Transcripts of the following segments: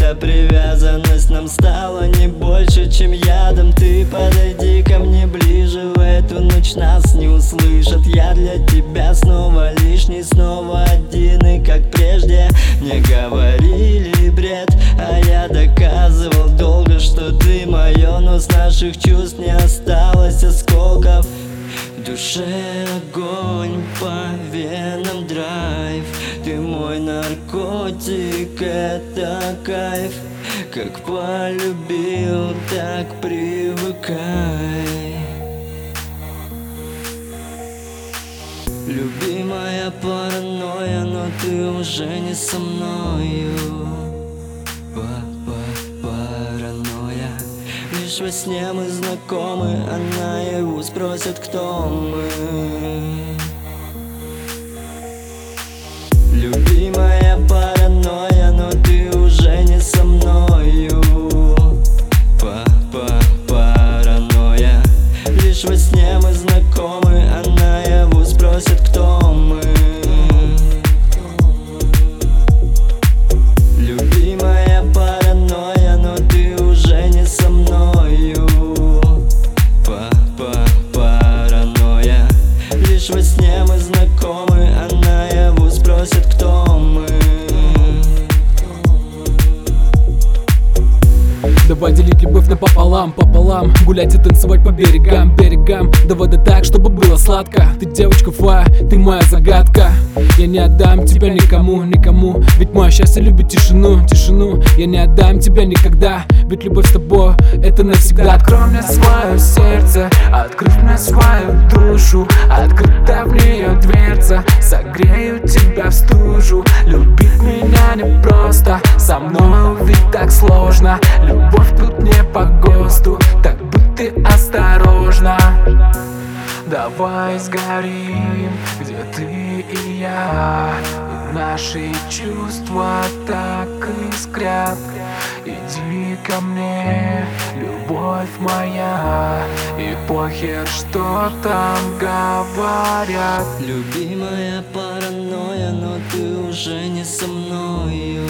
эта привязанность нам стала не больше, чем ядом. Ты подойди ко мне ближе, в эту ночь нас не услышат. Я для тебя снова лишний, снова один, и как прежде мне говорили бред, а я доказывал долго, что ты мое, но с наших чувств не осталось осколков. В душе огонь, по венам драйв, ты мой наркотик, это кайф. Как полюбил, так привыкай. Любимая паранойя, но ты уже не со мною. Паранойя. Лишь во сне мы знакомы, а наяву спросят, кто мы. Любимая паранойя, но ты уже не со мною. Паранойя. Лишь во сне мы знакомы, а наяву спросят, кто мы. Любимая паранойя, но ты уже не со мною. Паранойя. Лишь во сне мы знакомы, а наяву спросят, кто мы. Давай делить любовь напополам, пополам, гулять и танцевать по берегам, берегам. Давай да так, чтобы было сладко. Ты девочка фа, ты моя загадка. Я не отдам тебя никому, никому. Ведь мое счастье любит тишину, тишину. Я не отдам тебя никогда, ведь любовь с тобой это навсегда. Открой мне свое сердце, открыв мне свою душу, открыта в нее дверца. Согрею тебя в стужу. Любить меня непросто, со мной ведь так сложно. Любовь тут не по ГОСТу, так будь ты осторожна. Давай сгорим, где ты и я, и наши чувства так искрят. Иди ко мне, любовь моя, и похер, что там говорят. Любимая паранойя, но ты уже не со мною.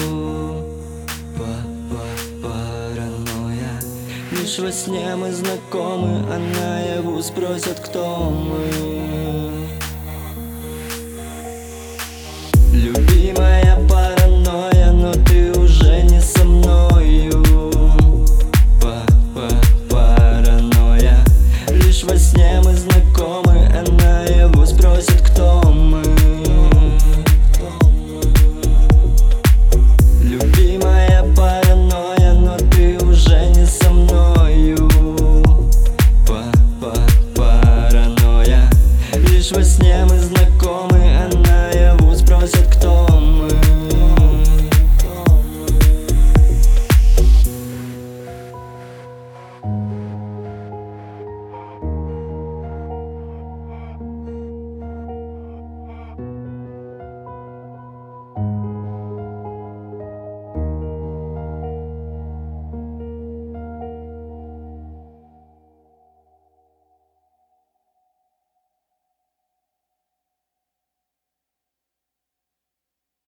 Паранойя. Лишь во сне мы знакомы, а наяву спросят, кто мы. Любимая